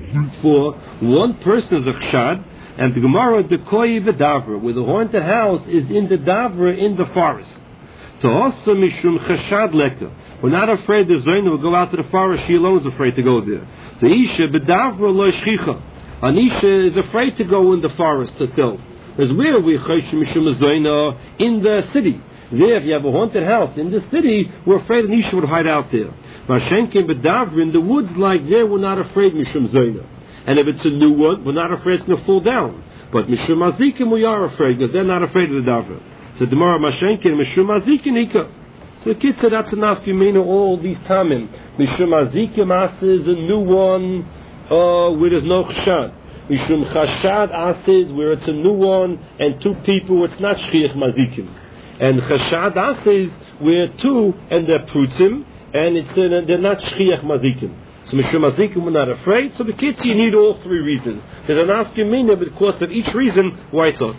For one person is a chshad, and the Gemara, the koi v'davra, where the haunted house is in the davra, in the forest. So also mishum chashad leka. We're not afraid the Zoyna will go out to the forest, she alone is afraid to go there. The Isha b'davra lo shchicha. An Isha is afraid to go in the forest herself. As where we chaysh mishum Zoyna in the city. There, if you have a haunted house in the city, we're afraid an Isha would hide out there. Mashenkin b'davra, in the woods like there, we're not afraid mishum Zoyna. And if it's a new one, we're not afraid it's going to fall down. But mishum azikim, we are afraid, because they're not afraid of the davra. So the Gemara Mashenkin, mishum azikim ika. So the kid said that's enough. You mean all these tamim. Mishum azikim asa is a new one where there's no chshad. Mishum chashad asa is where it's a new one and two people. It's not shchiach mazikim. And chashad asa is where two and they're prutzim and they're not shchiach mazikim. So mishum mazikim we're not afraid. So the kids you need all three reasons. There's an afkimina because of each reason why it's us.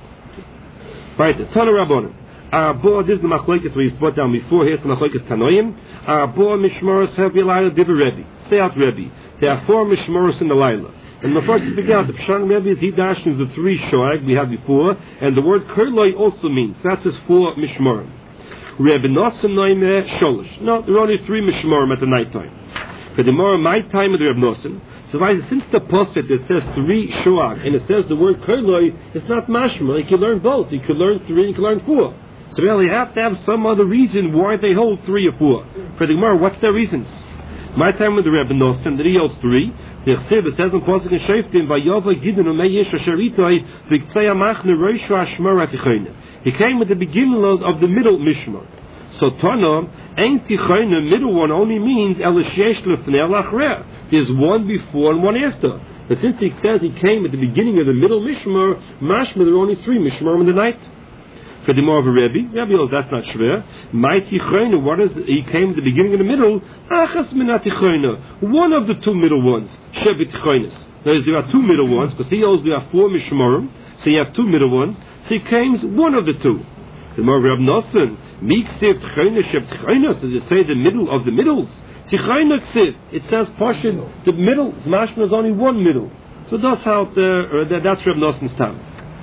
Right, the Tana Rabbanim. Arba, this is the machlokes we brought down before. Here's the machlokes Tanoim. Arba mishmoros have Yelayla diva Rebbe. Say out Rebbe. There are 4 mishmoros in the Layla. And the first to begin, the Pshan Rebbe is he dashing the 3 shoag we had before, and the word Kurloi also means that's his 4 mishmorim. Rebbe Nosson Noime Sholish. No, there are only 3 mishmorim at the night time. For the more my time of the Rebbe Nosson. So since the post it says 3 shoag and it says the word Kurloi, it's not mashma. You can learn both. You can learn 3 and you can learn 4. So really, you have to have some other reason why they hold 3 or 4. For the Gemara, what's their reasons? My time with the Rebbe Nosson, that he holds 3. The Chsiv, it says in Pasuk and Shoftim, Vayova Gidon Umeyesh Asheritoi V'Ktzei Amachne Roishu Ashmor Atichone. He came at the beginning of the middle Mishmar. So Tana, Ein Tichone, middle one only means Elishesh Lefnei Lachreh. There's one before and one after. But since he says he came at the beginning of the middle Mishmar, mashma there are only 3 Mishmar in the night. For the more of a Rebbe, that's not shver. Mighty Chayna, what is he came at the beginning and the middle? Achas minati Chayna, one of the 2 middle ones. Shebit Chaynas. There are 2 middle ones, because he holds there are 4 Mishmarim, so you have 2 middle ones. So he claims one of the 2. The more Reb Nosson, Miksiv Chayna Shebt Chaynas, does it say the middle of the middles? Tichayna Ksiv, it says Pashin, the middle, Mashma is only one middle. So that's how that's Reb Nosson's time.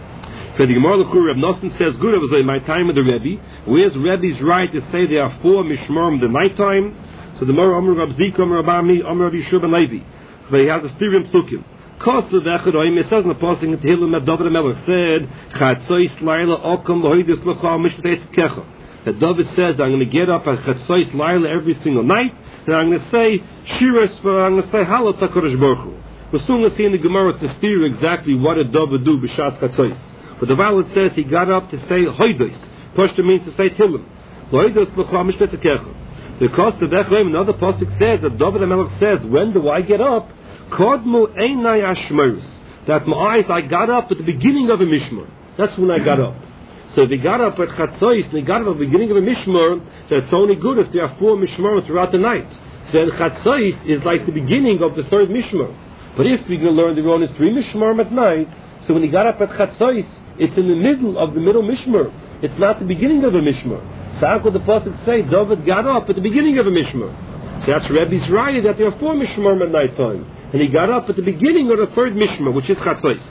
So the Gemara L'Chur, Reb Nosson says, good, it was in my time with the Rebbe. Where's Rebbe's right to say there are 4 Mishmarim in the night time? So the Gemara, Amr Rab Zik, Amr Rabami, Amr Rabbi Yeshua ben Levi. So he has a theory in Psukim. Kosu v'echadoim, it says in the passing in Tehillim, that David HaMelech said, Chatzois Laila Okam L'hoidis L'chal Mishpat Kecha. That David says, I'm going to get up at Chatzois Laila every single night, and I'm going to say, Shiras, I'm going to say, Halot HaKadosh Baruch Hu. We're soon going to see in the Gemara to steer exactly what did David do b'shas Chatzois. But the Bible says he got up to say Hoidos. Pashto means to say Tillim. Hoidos l'chol mishpat kecha. Because the Bechleim, another pasuk says that David HaMelech says, when do I get up? Kodmu einai ashmerus. That my eyes, I got up at the beginning of a mishmar. That's when I got up. So if he got up at Chatzois and he got up at the beginning of a mishmar, that's only good if there are 4 mishmar throughout the night. So then Chatzois is like the beginning of the 3rd mishmar. But if we can learn there are only 3 mishmar at night, so when he got up at Chatzois, it's in the middle of the middle mishmar. It's not the beginning of a mishmar. So how could the pasuk say David got up at the beginning of a mishmar? So that's Rebbe's raya that there are 4 mishmar at night time, and he got up at the beginning of the 3rd mishmar, which is Chatzois.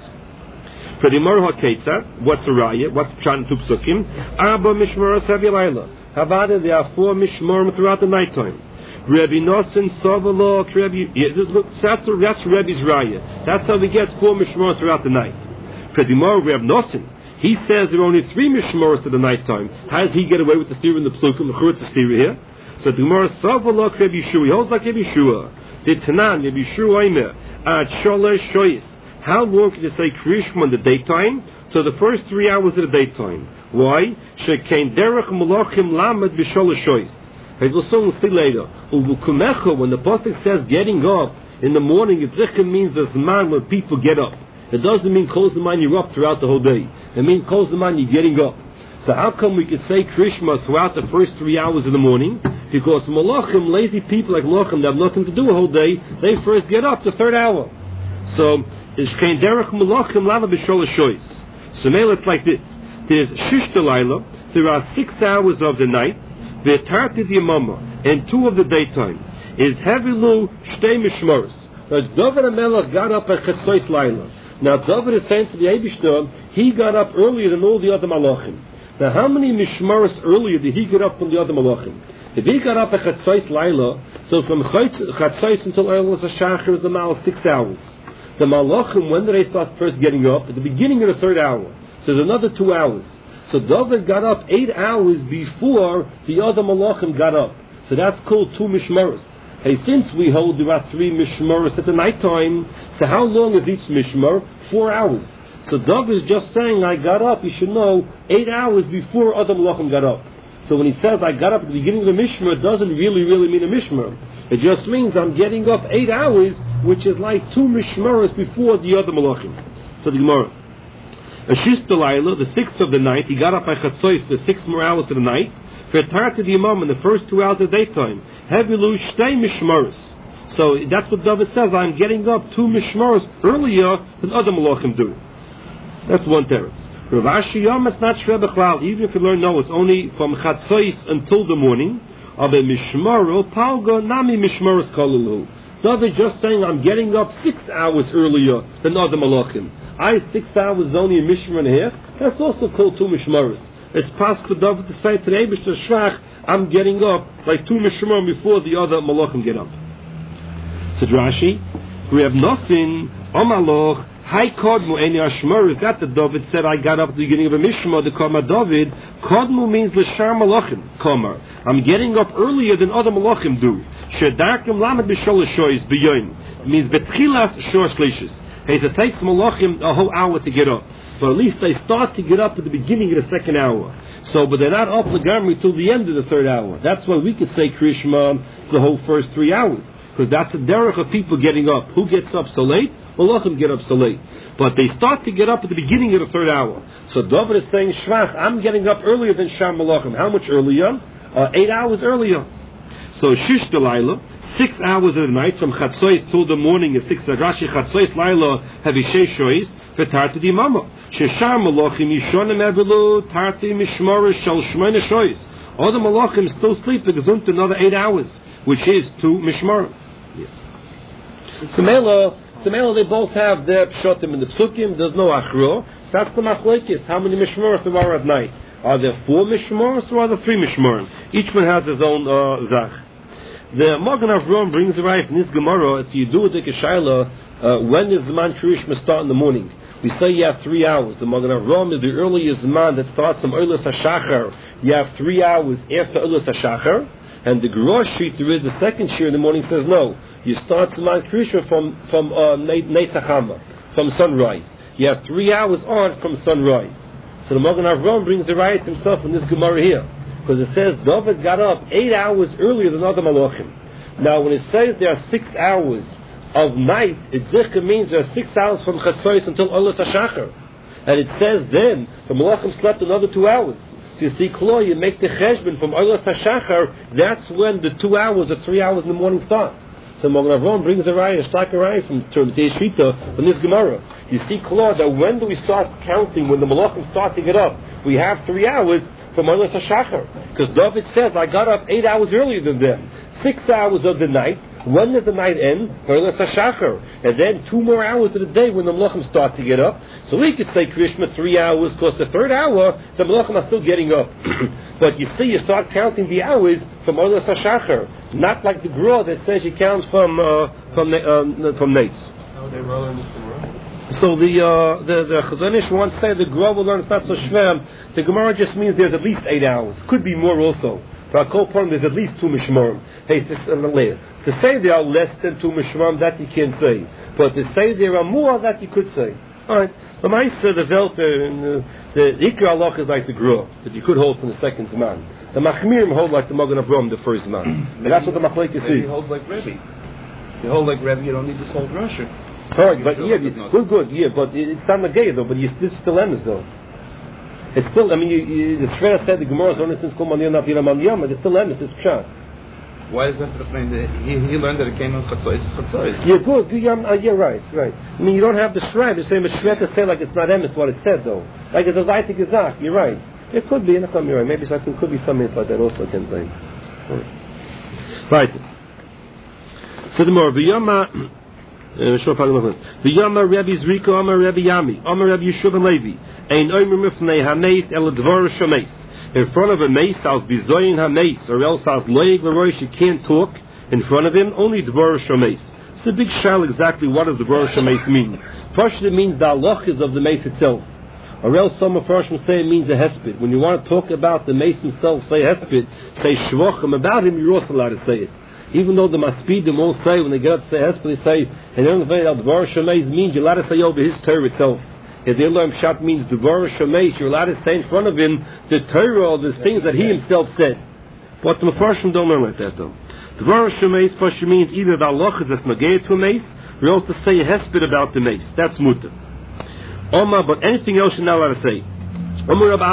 For the Mor HaKetzah, what's the raya? What's Pshan Tu Psukim? Arba mishmar Sav Yelayla. Havada, there are 4 mishmar throughout the night time. Rebbe Nosson Savalo Rebbe. That's Rebbe's raya. That's how we get 4 mishmar throughout the night. For the Gemara, Reb Nosson, he says there are only 3 mishmaros to the night time. How does he get away with the steer in the Psukim? The Churutz steer here. So the Gemara, Savalok Reb Yeshua, he holds like Reb Yeshua. The Tanan, Reb Yeshua Aimer, at Sholosh Shoyis. How long can you say Krishma in the daytime? So the first 3 hours of the daytime. Why? Shekein derech malachim lamed b'sholosh shoyis. He will soon see later. Uvukumecha, when the pasuk says getting up in the morning, it means the zman when people get up. It doesn't mean close the mind you're up throughout the whole day. It means close the mind you're getting up. So how come we can say Krishma throughout the first 3 hours of the morning? Because malachim, lazy people like malachim, that have nothing to do a whole day, they first get up the 3rd hour. So it's kein derech malachim lama b'sholosh shoyis. So now it's like this. There's shish delayla, there are 6 hours of the night, v'tarti yamama, and 2 of the daytime. Is hevilu shtei mishmaros. David HaMelech got up at Chetzois Laila. Now David is saying to the Eibishter, he got up earlier than all the other Malachim. Now how many Mishmaros earlier did he get up from the other Malachim? If he got up at Chetzois Laila, so from Chetzois until Eilas HaShachar is the Mal 6 hours. The Malachim, when do they start first getting up? At the beginning of the third hour. So there's another 2 hours. So David got up 8 hours before the other Malachim got up. So that's called 2 Mishmaros. Hey, since we hold there are 3 Mishmaros at the night time, so how long is each Mishmar? 4 hours. So David is just saying, I got up, you should know, 8 hours before other Malachim got up. So when he says, I got up at the beginning of the Mishmar, it doesn't really mean a Mishmar. It just means I'm getting up 8 hours, which is like 2 Mishmaros before the other Malachim. So the Gemara. Ashis Delilah, the 6th of the night, he got up by Chatzois, the 6 more hours of the night, for Tarta the Imam in the first 2 hours of the daytime. Hevilu Shtei Mishmaros. So that's what David says, I'm getting up 2 Mishmaros earlier than other Malachim do. That's one teretz. Rav Ashi Yom is not Shveh Bechlal, even if you learn no, it's only from Chatzois until the morning. Of a Mishmaro, Palga Nami Mishmaros Kalulu. David just saying, I'm getting up 6 hours earlier than other Malachim. 6 hours is only a Mishmar and a half. That's also called 2 Mishmaros. It's possible for David to say to the Eibishter Shvach, I'm getting up like 2 Mishmar before the other Malachim get up. Said Rashi, we have nothing, Omaloch, Hai Kodmu Eni Ashmar, is that the David said, I got up at the beginning of a Mishmar, the Kama David. Kodmu means L'shar Malachim, Kamar. I'm getting up earlier than other Malachim do. Shedarkim Lamed B'Sholosh Shoyes B'yoyim. It means Betchilas Shor Shlishis. Hey, so it takes Malachim a whole hour to get up. But at least they start to get up at the beginning of the second hour. So, but they're not up Lagamri till the end of the third hour. That's why we could say Krishma the whole first 3 hours. Because that's a derech of people getting up. Who gets up so late? Malachim get up so late. But they start to get up at the beginning of the third hour. So David is saying, Shvach, I'm getting up earlier than Shar Malachim. How much earlier? 8 hours earlier. So Shish Delilah, 6 hours of the night, from Chatzois till the morning is 6. Rashi Chatzois Laila have a Shois for Tarti di Mama. Sheshar Malachim Yishonim Evelu Tarti Mishmar Shal Shmeina Shois. All the Malachim still sleep because until another 8 hours, which is 2 Mishmar. So Mela, they both have their pshotim in the psukim. There's no achro. That's the machlekes. How many mishmaros there are at night? Are there 4 mishmaros or are there 3 mishmaros? Each one has his own zach. The Magen Avraham brings it right in this Gemara. It's Yedudik Shaila. When does Zman Kirishma start in the morning? We say you have 3 hours. The Magen Avraham is the earliest Zman that starts from Eilas HaShachar. You have 3 hours after Eilas HaShachar. And the Gerosh sheet, there is the second shear in the morning, says no. You start Zman Kirishma from Neitachama, from sunrise. You have 3 hours on from sunrise. So the Magen Avraham brings the right himself in this Gemara here. Because it says David got up 8 hours earlier than other Malachim. Now when it says there are 6 hours of night, it zikr means there are 6 hours from Chatzois until Eilas HaShachar. And it says then, the Malachim slept another 2 hours. So you see, Klo, you make the cheshbon from Eilas HaShachar, that's when the 2 hours or 3 hours in the morning start. So Magen Avraham brings a raya, a stark raya from Termitei Shita, from this Gemara. You see, Klo, that when do we start counting, when the Malachim start to get up? We have 3 hours from Eilas HaShachar. Because David says, I got up 8 hours earlier than them. 6 hours of the night. When does the night end? Eilas HaShachar. And then 2 more hours of the day when the Malachim start to get up. So we could say Krishma 3 hours, because the third hour, the Malachim are still getting up. But you see, you start counting the hours from Eilas HaShachar. Not like the Gra that says you count from Nates. How would they roll in this Gemara? So the Chazon Ish wants to say the Gra will learn it's not so shvem. The Gemara just means there's at least 8 hours. Could be more also. For our point, there's at least 2 mishmarim. Hey, to say there are less than 2 mishmarim, that you can't say. But to say there are more, that you could say. Alright. The Maisa, the Velter, and the Ikra Allah is like the Gra, that you could hold from the second Zman. The Machmirim hold like the Magen Avraham, the first Zman. And that's what the Machlekes is. Maybe you hold like Rebbe. You hold like Rebbe, you don't need this whole Russia. Alright, but yeah, good, yeah, but it's not Nagay though, but it's still Emes though. It's still, I mean, the Shver said the Gemara is only since Kol Man Yom Nafila Man Yom, but it's still Emes, it's Pshat. Why is that to explain that he learned that it came on Chatzois? Yeah, good, yeah, right. I mean, you don't have the Shver, the same as Shver to say like it's not Emes what it said though. Like it's a Zaytik Gezach, you're right. It could be, and you're right. Maybe something could be some like that also, I can say. Right. So the more, V'yama Rabbi Zrika, Amar Rabbi Yami, Amar Rabbi Yeshua ben Levi, Ein omer mifnei hameis el dvar shameis. In front of a mace, I'll be zoyin hameis, or else I'll loig l'roish, you can't talk in front of him, only dvar shameis. It's a big shal exactly what does dvar shameis mean. First it means the halachas of the mace itself. Or else some of us will say it means a hesped. When you want to talk about the mace himself, say hesped, say shvachim about him, you're also allowed to say it. Even though the maspidim won't say, when they get up to say hesped, they say, and the only thing that dvar shameis means, you're allowed to say over his Torah itself. If the Elohim Shat means dvar shameis, you're allowed to say in front of him the Torah or the things that he himself said. But the Mefarshim don't learn like that though. Dvar shameis first means either the halachas that's nagei to a mace, or else to say a hesped about the mace. That's mutter. Oma, but anything else you're not allowed to say. Only an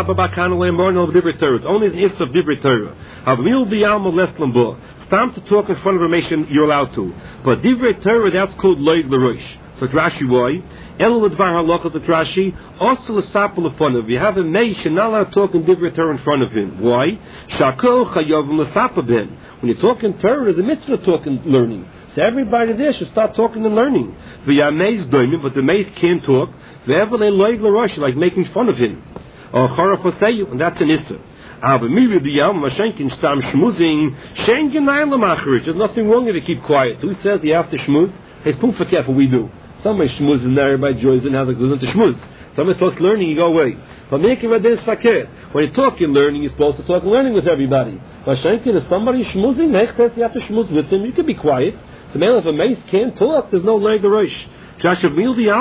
is of divrei Torah. Havmil b'yalma leslam. It's time to talk in front of a mace you're allowed to. But divrei Torah, that's called loig l'rosh. So Rashi, why? El l'dvar halachas of Rashi, also l'sapel upon him. You have a mace, you're not allowed to talk in divrei Torah in front of him. Why? Shakol chayavim l'sapel ben. When you talk in Torah, there's a mitzvah talking, learning. So everybody there should start talking and learning. V'yameis doimim, but the mace can't talk. Wherever they loig l'rosh, like making fun of him. Or charaf oseyu, and that's an issur. Aber mir the yam mashenkin stam shmuzing shenken nayla. There's nothing wrong if you keep quiet. Who says you have to shmuz? It's pum for careful we do. Somebody shmuz in there, everybody joins in how it goes into shmuz. Somebody talks learning, you go away. But making this fakir. When you talk in learning, you're supposed to talk learning with everybody. Mashenkin is somebody shmuzing, you have to shmuz with him. You can be quiet. So man, if a mace can't talk, there's no loig l'rosh. It's not so,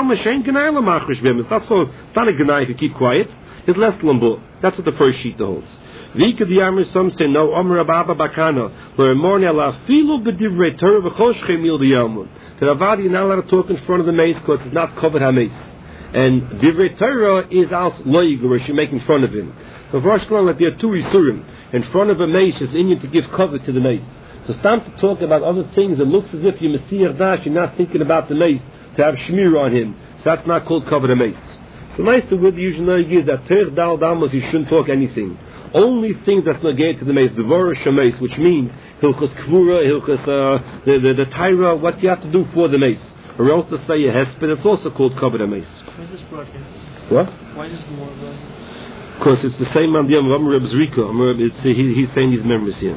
it's not a gnai if you keep quiet. It's less lambo. That's what the first sheet holds. Vika the Amr, some say no, Amr Ababa Bakana, where morning Allah filu b'divrei Torah v'choshchem mil the Yalmud. The Avad, you're not allowed to talk in front of the mace because it's not covered hameis. And divrei Torah is also loig, where you're making fun of him. So first of all, there are two isurim. In front of a mace is Indian to give cover to the mace. So it's time to talk about other things. It looks as if you're Messiah Dash, you're not thinking about the mace, to have shmir on him. So that's not called cover the mace. So nice to what the usual is that Terech Dal Damos, you shouldn't talk anything. Only thing that's not gated to the mace, Dvar Shameis, which means Hilchos Kvura, Hilchos the Tyra, what you have to do for the mace. Or else to say a hesped, it's also called cover the mace. Why just broadcast? What? Why just more broadcast? Because it's the same man, the Amr Reb Zrika. He's saying these members here.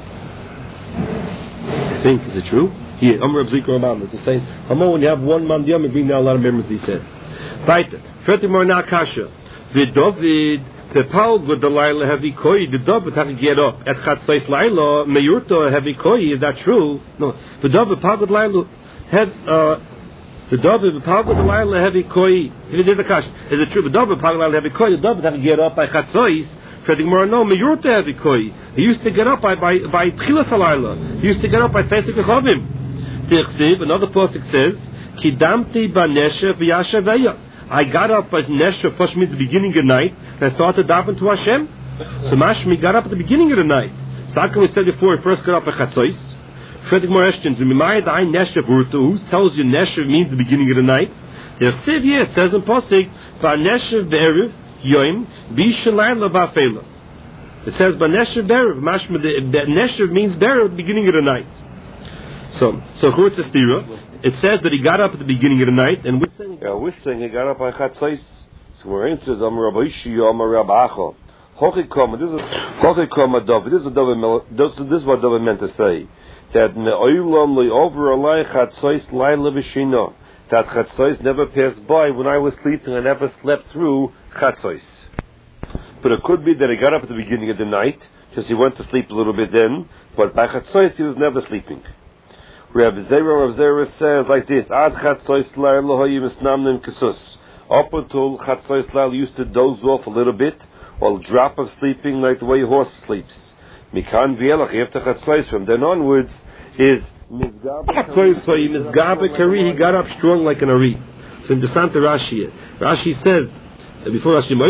I think, is it true? Here, Amr Reb Zrika Ramam, it's the same. When you have one man, you bring down a lot of members, he said. Weiter. Furthermore, now Kasha. The David, the Paul with the Laila heavy koi, the David have to get up. At Chatzais Laila, Meyurta heavy koi, is that true? No. The David, Paul with Laila, the David, Paul with the Laila heavy koi, if it is a Kasha, is it true? The David, Paul with Laila heavy koi, the David have to get up by Chatzais. Furthermore, no, Meyurta heavy koi. He used to get up by Tchilas Laila. He used to get up by Seisik Chavim. Tichsiv, another pasuk says, Kidamti banesha v'yashaveya. I got up at Nesha first means the beginning of the night and I started davening to Hashem. So Mashmi got up at the beginning of the night. So how can we say before he first got up at Chatzos? Further more questions. Who tells you Nesha means the beginning of the night? The Siv here says in Pasuk, Banesha be'erev yoim b'shalayla ba'fela. It says Banesha be'erev. Mashmi the Nesha means be'erev, the beginning of the night. So what's the stira? It says that he got up at the beginning of the night, and we're saying he got up on Chatzos. So we're answers Amar Rabbi Ishi, Amar Rabbi Acha. Hochikoma. This is what David meant to say. That me'olam le'over alai Chatzos laila v'shina. That Chatzos never passed by when I was sleeping. I never slept through Chatzos. But it could be that he got up at the beginning of the night, just he went to sleep a little bit then. But by Chatzos he was never sleeping. Rav Zera says like this: Ad Chatzos Lail Lohoyim Esnamnim Kesus. Up until Chatzos Lail used to doze off a little bit, or drop of sleeping like the way a horse sleeps. Mikan Vielach after Chatzos, from then onwards is Chatzos Mizgabe Kari. He got up strong like an Ari. So in the Santa Rashi says before Rashi,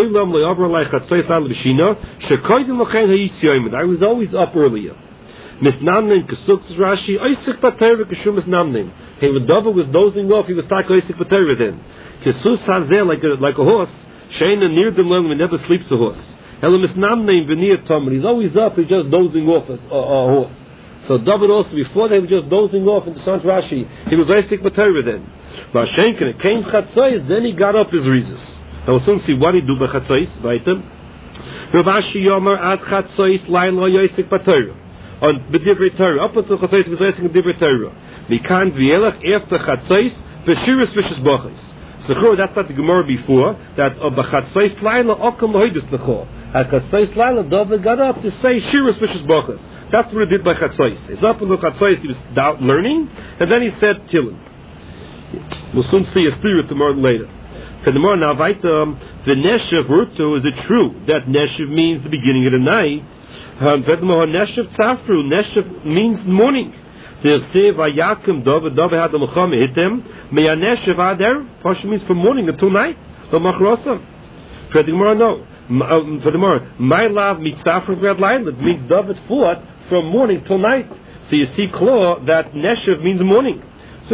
I was always up earlier. Misnamnim Kesuk's Rashi, Oisik Patera Keshum Misnamnim. Hey, when David was dozing off, he was talking Oisik Patera then. Kesus Hazeh, like a horse, Sheina near the long, he never sleeps a horse. Hela Misnamnim Venir Tom, he's always up, he's just dozing off a horse. So David also, before they were just dozing off in the Sant Rashi, he was Isaac B'Torah then. Mashenkin, it came Chatzos, then he got up his reasons. Now we'll soon see what he do by Chatzos, right? Rav Ashi Yomer ad Chatzos Laila Yosek B'Torah. On B'Divrei Torah, up until Chatzos was Yosek B'Divrei Torah. Mikan V'Yelach after Chatzos, V'Shiras V'Shis Bochos. So that's not the Gemara before, that B'Chatzos Laila Okam L'Hoidus L'Chol. At Chatzos Laila, David got up to say Shiras V'Shis Bochos. That's what he did by Chatzos. He's up until Chatzos, he was learning, and then he said Tillim. We'll soon see a spirit tomorrow later. For the more now, the Neshev Urtu, is it true that Neshev means the beginning of the night? Neshev Tzafru, Neshev means morning. There's Vayakim David had the Mechama hit them. Meya Neshev Ader, Pasha means from morning until night. For the more, no. For the more, my love meets Tzafru Grad Laila. It means David fought from morning till night. So you see, Claw, that Neshev means morning. So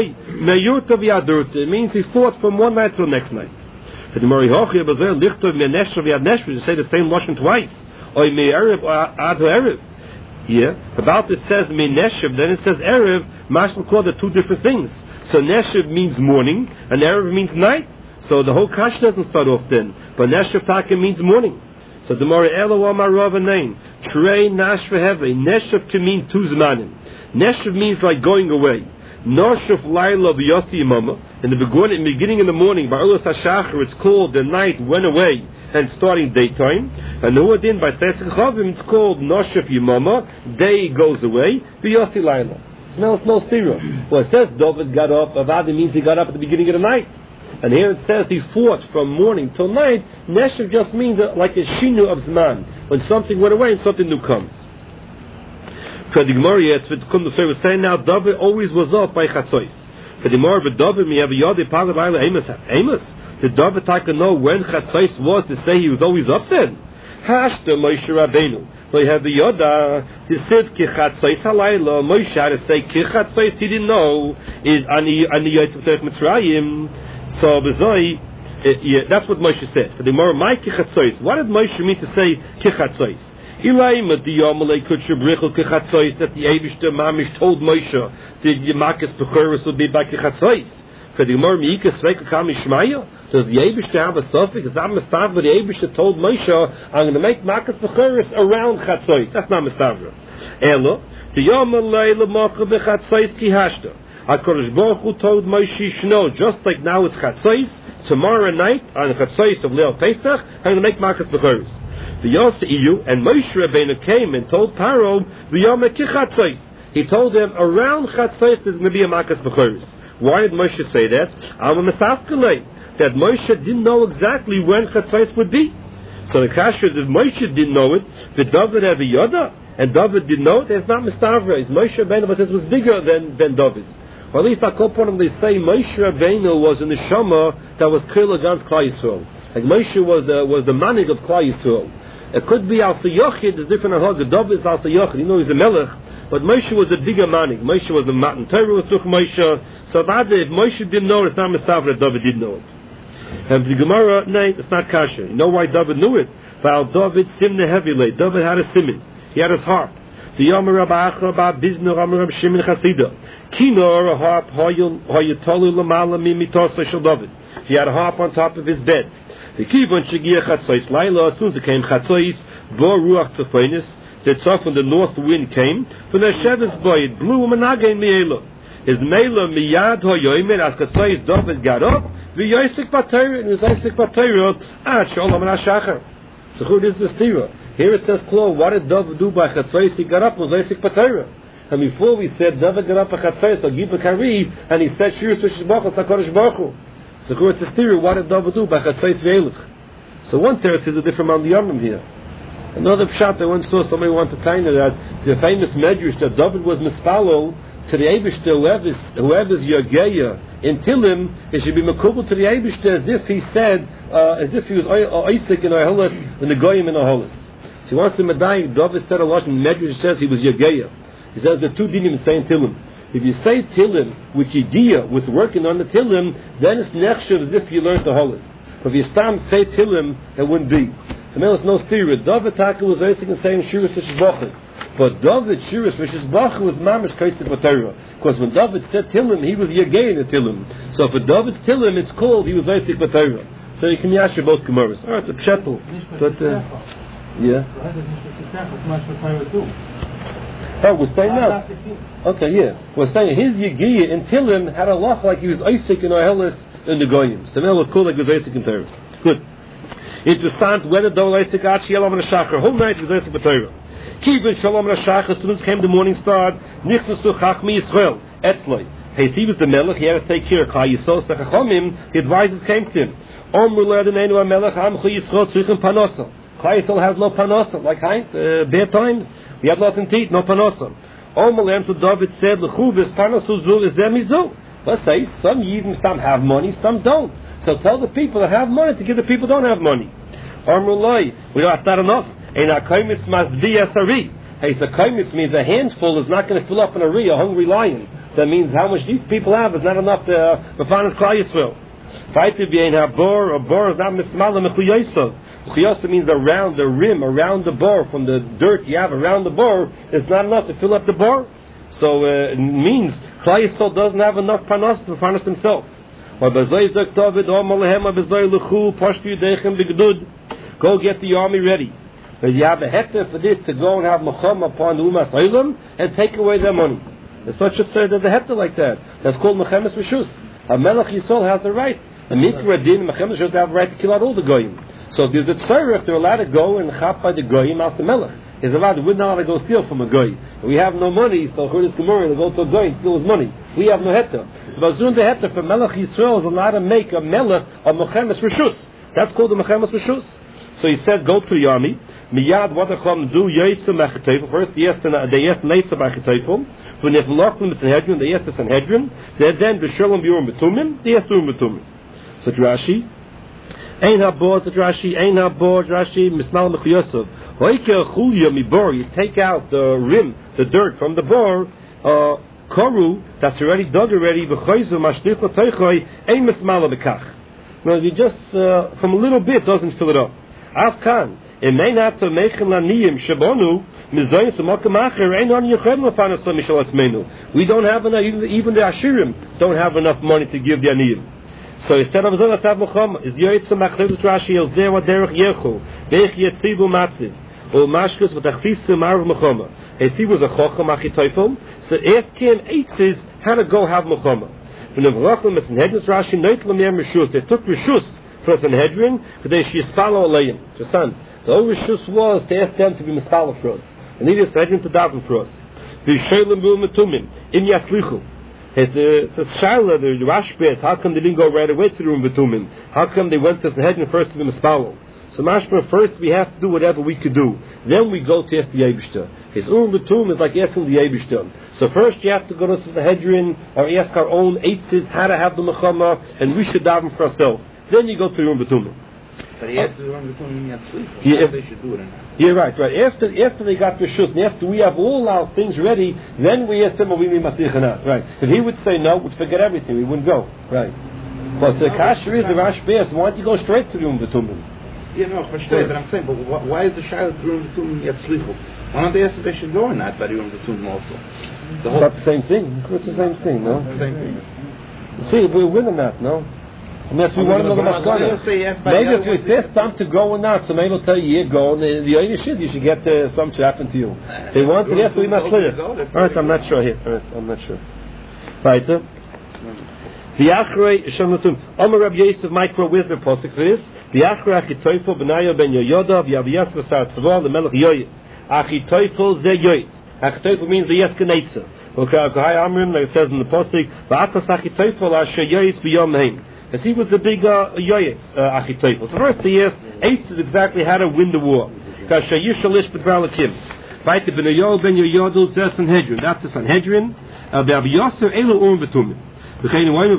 it means he fought from one night till the next night. You say the same lashon twice. Yeah, about it says Neshev, then it says Erev. Mashal call the two different things. So Neshev means morning, and Erev means night. So the whole kash doesn't start off then. But Neshev Taka means morning. So the Mori Elo Amarava name Trey Nash Veheve. Neshev can mean two zmanim. Neshev means like going away. Noshuf Laila B'Yossi Mama. In the beginning of the morning, by Ulas HaShachar, it's called the night went away and starting daytime. And Nuadin by Sesek Chavim, it's called Noshuf Yimama, day goes away, B'Yossi Laila. Smells no stira. Well, it says David got up, Avadi means he got up at the beginning of the night. And here it says he fought from morning till night. Neshev just means like a shinu of Zman, when something went away and something new comes. For the Gemara, we're saying now, David always was up by Chatzos. For the Gemara, but David, we have a yod, Amos. Did David take to know when Chatzos was to say he was always up then? Hashta Moshe Rabbeinu. We have the yoda, he said, Ki Chatzos halayla, Moshe had to say, Ki Chatzos, he didn't know, is Ani Yotzim Terech Mitzrayim. So, that's what Moshe said. For the Gemara, my Ki Chatzos. What did Moshe mean to say, Ki Chatzos? That the Eibishter Mamish told Moshe that Yemakas Bechoros would be by Chatzos. For the Gemara Meika Sveika Kami Shmaya, does the Eibishter have a suffix? It's not Mistavra. The Eibishter told Moshe, I'm going to make Makas Bechoros around Chatzos. That's not Mistavra. Elo, the Yom Leila Macha Bechatzos Ki Hashta. HaKadosh Baruch Hu told Moshe Shno, just like now it's Chatzos, tomorrow night on Chatzos of Leil Pesach, I'm going to make Makas Bechoros. And Moshe Rabbeinu came and told Paro, he told them around Chatzos there's going to be a Makas Bechoros. Why did Moshe say that? That Moshe didn't know exactly when Chatzos would be. So the kasha is, if Moshe didn't know it, did David have a yoda? And David didn't know it? There's not Mistavra. Moshe Rabbeinu was bigger than David. Or at least I call upon them, they say Moshe Rabbeinu was in the Shama that was Kil against Klal Yisrael. Like Moshe was the manig of Klal Yisrael. It could be Al Sayochid, it's different than Hag. David is Al Sayochid, he's the Melech. But Moshe was a bigger manig. Moshe was the Matan Torah was took Moshe. So if Moshe didn't know it, it's not Mistavra that David didn't know it. And the Gemara, no, it's not kasha. You know why David knew it? While David simne heavily. David had a simin. He had his harp. The Yomer Rabba Achra Ba Biznu Rabba Rabba Shimon Chasida. Kinor a harp Hayatolu Lamala Mimitosa Shel David. He had a harp on top of his bed. The Kivon Shagia Chatzos Laila, as soon as it came Chatzos, Bo Ruach Tzafenis, the tzaf from the north wind came, from the Shevis Boy, it blew him an again Miela. His Mela Miyad Hoyoimer, as Chatzos David got up, the Yosek Batera, and his Yosek Batera, Sholom and Ashachar. So who is this Tira? Here it says, Klo, what did David do by Chatzos? He got up, was Yosek Batera. And before we said, David got up by Chatzos, or Giba Kari, and he said, Shiris Vishis Baruch, HaKadosh Baruch Hu. So it's a theory, what did David do by Chatzos Ve'elich? So one teretz is a different amount of Yomim here. Another pshat, I once saw somebody want to tell you that the famous medrash that David was mispalo to the Eibishter, whoever's Yageya in Tilim, it should be makubal to the Eibishter as if he said, as if he was Isaac in Aholis, and the Goyim in Aholis. So he wants to medai, David said a lot, and medrash says he was Yageya. He says the two dinim say Tilim. If you say Tilim with Yediyah, with working on the Tilim, then it's nechshav as if you learned the Holis. But if you say Tilim, it wouldn't be. So now it's no theory. David Taka was asking and saying Shiras Vishis Bochos. But David Shiras Rishis Bacha was Mamish Kaisik B'Torah. Because when David said Tillim, he was Yagay in the Tillim. So for David's Tillim, it's called he was Isaac B'Torah. So you can yasher both Gemaras. Alright, it's a pshetel. But, yeah. Oh, we're saying now. Okay, yeah. We're saying his Yagiyah in Tillim had a loch like he was Isaac in Ohelis in the Goyim. So now it was called like he was Isaac in Torah. Good. Interessant, whether Dol Isaac Achi Elam and Shachar, whole night he was Isaac B'Torah. Kibin Shalom and Shachar, as soon as came the morning star, Nichnasu Chachmi Yisrael, Etzloi. Hey, he was the Melech, he had to take care of Klal Yisrael, Sechachomim, the advisors came to him. Omru Le'adonenu HaMelech, Amchu Yisrael, Tzrichim Panosa. Klal Yisrael have no Panosa, like bad times. We have nothing to eat, no Panosa. Omru Le'em to David said, L'chuvis Panosu Zul is Zemizu. Let's say, some Yidden have money, some don't. So tell the people that have money to give the people who don't have money. Omru Loi, that's not enough. Hey, so kaimitz means a handful is not going to fill up an a hungry lion. That means how much these people have is not enough to finance Klal Yisrael. A bor is not mismala mechuyosov. Mechuyosov means around the rim, around the bor, from the dirt you have around the bor, is not enough to fill up the bor. So it means Klal Yisrael doesn't have enough panos to finance himself. Go get the army ready. Because you have a hector for this to go and have macham upon the Umas Olam and take away their money. The such should say there's a hector like that. That's called Mechemes Rishus. A Melech Yisrael has the right. A Mikra Din, Mechemes Rishus have the right to kill out all the Goyim. So there's a tzara if they're allowed to go and chap by the Goyim out the Melech. We're not allowed to go steal from a Goy. We have no money, so Chudis Gemara to go to a Goy and steal his money. We have no hector. But soon the hector for Melech Yisrael is allowed to make a Melech of Mechemes Rishus. That's called the Mechemes Rishus. So he said, go to the army. Miyad, what they're going to do, Yaitza Machitayfel. First, they asked Neitza Machitayfel. When they've locked them to Sanhedrin, they asked the Sanhedrin. Then, the Shalom Biurim Betumim, they asked Urim Betumim. So Rashi, Ein HaBor, so Rashi, Mismal Mechuyosov. Hoike Chulya Mibor, you take out the rim, the dirt from the bor, Koru, that's already dug already, V'choizu Mashtich L'Toichoi, Ein Mismal Bekach. Now, you just, from a little bit, doesn't fill it up. Afkan. We don't have enough even the Ashirim don't have enough money to give the Aniyim. So instead of Zolat Muhammad is Yoitza Machlev Rashi El Zera Derech Yechu Veich Yetzivu Matziv or Mashkus V'Tachfis Marav Muhammad. He was a Chochem Achitoifel, so ask him eitzes how to go have Muhammad. When the V'Lachim is in Hedges Rashi Noit Lamer Rishus, they took Rishus for Sanhedrin, but they Shispalo Aleim. So son, the whole Rishus was to ask them to be Mispalo for us. And he just Sanhedrin to daven for us. The Shalem Bul Metumim, Im Yatzlichu. It's a Shaila, the Rashbez, how come they didn't go right away to the Urim Betumim? How come they went to Sanhedrin first to the Mispalo? So Mashma, first we have to do whatever we could do. Then we go to ask the Eibishter. His Urim Betumim is like asking the Eibishter. So first you have to go to the Sanhedrin or ask our own eitzes how to have the Mechama, and we should daven for ourselves. Then you go to Urim Betumim. But he has to Urim Betumim Yatzlichu. They should do it or not. Yeah, right. After they got the Rishus, and after we have all our things ready, then we ask them, are we Maslich or not? Right. If he would say no, we'd forget everything. We wouldn't go. Right. But the Kasher is the Rashbez. Why don't you go straight to the Urim Betumim? Yeah, no, but I'm saying, but why is the Shaila to Urim Betumim Yatzlichu? Why don't they ask if they should go or not by the Urim Betumim also? It's not the same thing. It's the same thing, no? Same thing. See, we're winning that, no? Unless we want to know the Maskana. Maybe if it's this time to go or not, so maybe they'll tell you, yeah, go, and the only shit, you should get something to happen to you. They want to, yes, we must clear. Alright, I'm not sure here. Alright, I'm not sure. Right, the Achrei, Shemnatum, Omer Rab Yosef, Micro, where's the postic for this? The Achrei, Achitoifel, Benayo, Ben Yoyoda, V'Yaviyas, V'Sar Tzavol, the Melech Yoyet. Achitoifel, Ze Yoyet. Achitoifel means the Yeskenetzer. Okay, Amrim, like it says in the postic, V'Atas Achitoifel, Asher Yoyet, B'Yom Heim. As he was the big Yoyetz, Achitoifel. So first he asked, eight is exactly how to win the war. Kasha Yishalish B'Dralakim. Right, the Benayo, Ben Yoyodel, Zeh Sanhedrin. That's the Sanhedrin. V'Yaviyas, Elo Urim Betumim. That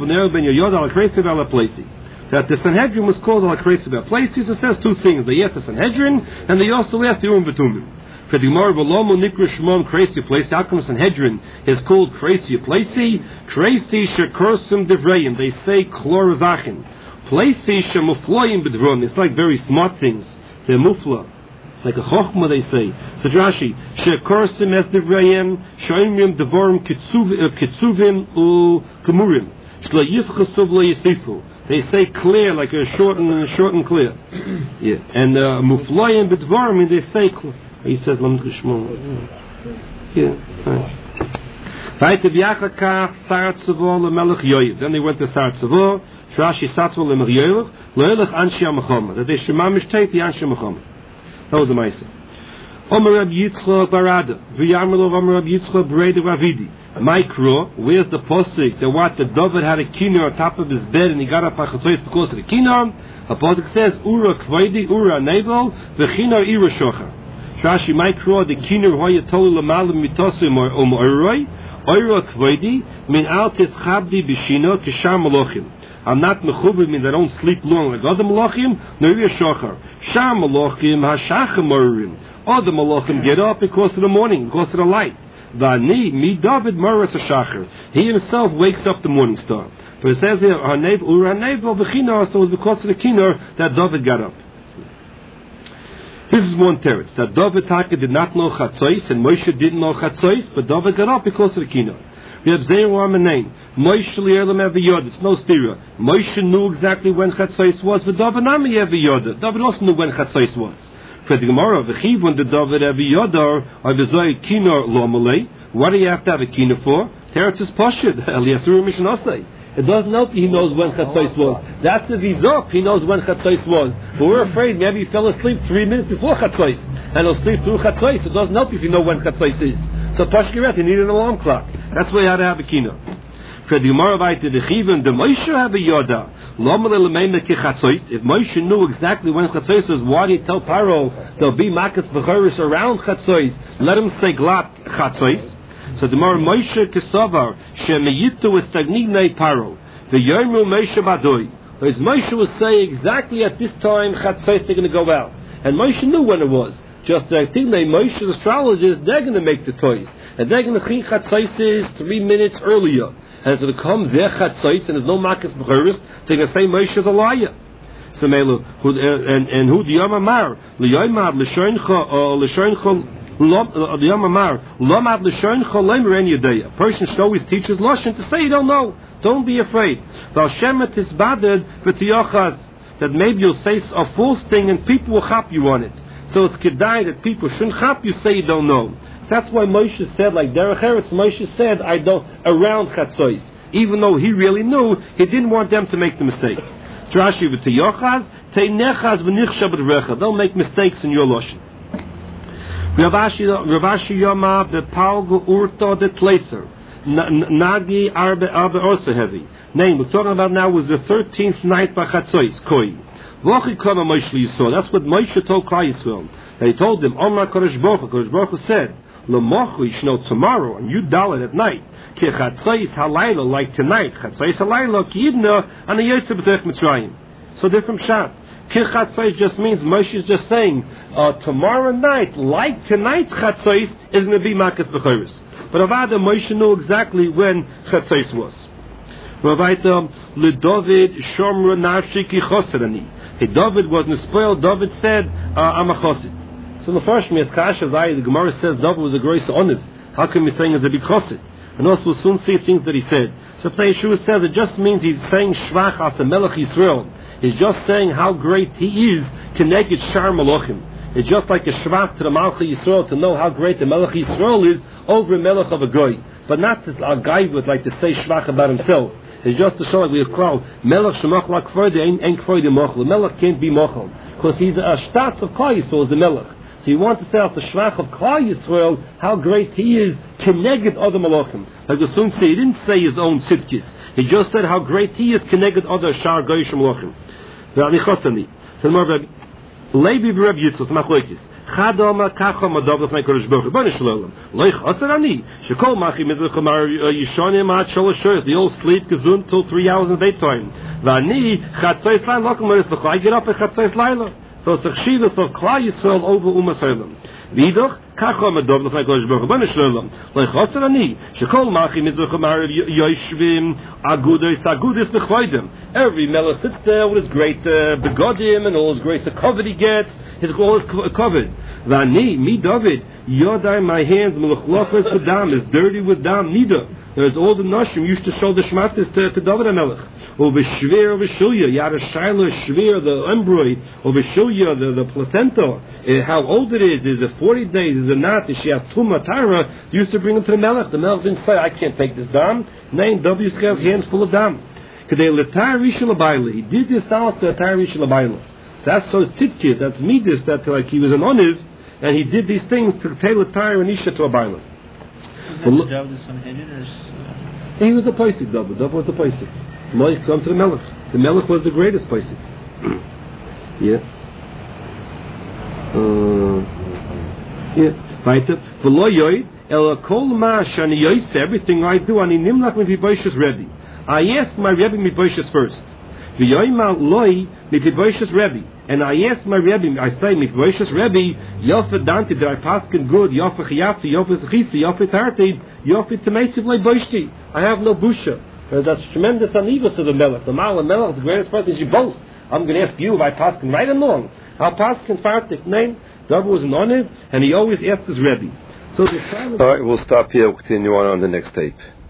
the Sanhedrin was called Al-Kreisib places. It says two things. They asked the Sanhedrin, and they also asked the Urim Betumim. For the Gemara, V'lomo Nikra Shmon Kreisib Places. How come Sanhedrin is called Kreisib Places? Kreisi Shekursim Devreim. They say Klorazachin. Places Shemufloyim Bedron. It's like very smart things. They're mufla. It's like a chokhmah, they say. So Rashi, shekorsim es divrayim, shoimrim devorim kitzuvim u'kemurim. Shlo yifchasuv lo yisifu. They say clear, like a short and clear. Yeah. And mufloyim b'dvorim, they say clear. He says, Lam Krishmo. Yeah. Then they went to Sar Tzavor. Rashi Satzvor leMer Yoelech Loelech Anshi HaMachama, that they should mamish take the Anshi HaMachama. That was the Ma'aseh. Omer Rab Yitzchak Barada V'Yamelov Omer Rab Yitzchak Breda Ravidi. Mikro, where's the posik that what the David had a kinnor on top of his bed and he got up because of the kinnor? The posik says Ura Kvaydi Ura Nebel V'Chinnor Ira Shocha. Rashi Mikro the kinnor hoya tolu lamalim mitosim Oiroi Ira Kvaydi min al tischabdi b'shino kishar malochim. I'm not mechubed, means I don't sleep long like other malachim. Nori shochar. Shar malachim hashachim morim. Other malachim get up because of the morning, because of the light. Vani mi David moras hashachar. He himself wakes up the morning star. But it says here, hanev ura hanev v'chinar. So it was because of the kinnor that David got up. This is one teretz that David Taka did not know chatzos and Moshe didn't know chatzos, but David got up because of the kinnor. We have Zeir Ramanein. Moshe Lierlam Eviyod. It's no stira. Moshe knew exactly when Chatzos was. But David Nami Eviyod. David also knew when Chatzos was. For the Gemara, V'chiv when the David Eviyod or V'zoi Kinor Lomalei. What do you have to have a Kinor for? Teretz is Pashid. Eliasur Mishnasei. It doesn't help he knows when Chatzos was. That's the Vizop. He knows when Chatzos was. But we're afraid maybe he fell asleep 3 minutes before Chatzos. And he'll sleep through Chatzos. It doesn't help if you know when Chatzos is. So Pashkiret, you need an alarm clock. That's why you had to have a kino. For the Gemara Vayte the Chivim, the Moshe have a yoda. If Moshe knew exactly when Chatzos was, why did he tell Paro there'll be Makas B'choris around Chatzos? Let him say Glat Chatzos. So the Gemara Moshe Kesavar Shemeyitu Estagnignej Paro. The Yomru Moshe Badoi. Because Moshe was saying exactly at this time Chatzos they're going to go out, and Moshe knew when it was. Just I think they Moshe's astrologers, they're going to make the toys. And they're going to think Chatzos 3 minutes earlier. And so to come their Chatzos, and there's no Makas B'choris, they're going to say Moshe's a liar. So Melu, and who the Yom Amar, L'yoymad L'shoincha, L'shoincha, the Yom Amar, L'omad L'shoincha, L'emeren Yedei. A person should always teach his Lashon to say you don't know. Don't be afraid. V'Hashem tisbaded v'tiyochaz, that maybe you'll say a false thing and people will chop you on it. So it's kedai that people shouldn't chop you, say you don't know. So that's why Moshe said, like Derech Eretz, Moshe said, I don't, around Chatzos. Even though he really knew, he didn't want them to make the mistake. Rashi v'tiyochaz, te'nechaz v'nichsha b'drecha. They'll make mistakes in your Lashon. Ravashi Yoma b'palgu urto de tleiser. Nagi arbe also heavy. Name, we're talking about now was the 13th night by Chatzos, Koi. That's what Moshe told Klal Yisrael. He told them, Omar Kodesh Baruch Hu said, L'mochu yishno tomorrow, and you dalit at night. Ki chatzos halayla, like tonight. Chatzos halayla, ki yidna, and a yotze b'terech Mitzrayim. So different shot. Ki chatzos just means, Moshe is just saying, tomorrow night, like tonight, chatzos is going to be Makas B'choris. But Avada, Moshe knew exactly when chatzos was. Ravaita, L'David Shomra Nafshi Ki Choserani. David wasn't spoiled. David said, I'm a chosid. So the first me, as Kasha Zai, the Gemara says David was a grace oniv. How come he's saying as a big chosid? And also we'll soon see things that he said. So Pnei Yeshua says it just means he's saying Shvach after Melech Yisrael. He's just saying how great he is connected Shar Malachim. It's just like a Shvach to the Malach Yisrael to know how great the Melech Yisrael is over a Melech of a Goy. But not that a guy would like to say Shvach about himself. It's just to show like we have called Melech Shemach like Kvoide ain't Kvoide Mochel. Melech can't be Mochel because he's a Shtatz of Klal Yisrael, the Melech. So you want to say off the Shvach of Klal Yisrael how great he is connected other Malachim. Like the Sun say, he didn't say his own Tzidkis. He just said how great he is connected other Shar Goyish Malachim. V'anichosani. Leibi v'Reb Yitzchak Machloikis. Chadoma kachom adov l'fnei Kodesh Baruch Hu. B'nei Shalom. Loich asarani. Shekol machi mizrach mar yishonim ad sholosh shoyos. They all sleep gesund till 3 hours in daytime. V'ani chatzos laila lokum eres l'cho. I get up at chatzos laila. So it's a chshivas of Klal Yisrael over Umas Olam. V'idach, kacha medov l'fnei Kodesh Baruch Hu, B'nei Shalom, L'chosar ani, shekol machi mizrach ha'marav yoshvim, agudis nechvoidem. Every melech sits there with his great begodim and all his great covet he gets, all his covet. V'ani, mi David, yodai, my hands, melech with dam, is dirty with dam, neither. There's all the Nashim used to show the Shmatis to David HaMelech. Over Shvir, over Shulya, Yad Shaila, Shvir, the embroid, over Shulya, the placenta, how old it is it 40 days, is it not? If she has Tumah Tara, used to bring him to the Melech. The Melech didn't say, I can't take this dam. Nein, David has hands full of dam. He did this out to Letar Rishon Labayla. That's so tzidkid, that's midis, that like he was an oniv, and he did these things to take Letar and Isha to a Baila. He was the Paisik, David was the Paisik. Moich come to the Melech. The Melech was the greatest Paisik. Yeah. Weiter. V'lo yoid, el kol ma shani yoyse, everything I do, ani nimlach mi Viboish's Rebbe. I ask my Rebbe Viboish's first. V'yoyma loi mi Viboish's Rebbe. And I ask my Rebbe, I say, mi Viboish's Rebbe, yofe dante, that I paskin good, yofe chiyafti, yofe zechisi, yofe tarti, yofe temesiv lei boishti. I have no busha. That's tremendous anivus to the Melech. The Melech is the greatest person. You boast. I'm going to ask you if I paskin right and long. I'll paskin fartik. Name. David was an oniv, and he always asked his Rebbe. So the all right, we'll stop here. We'll continue on the next tape.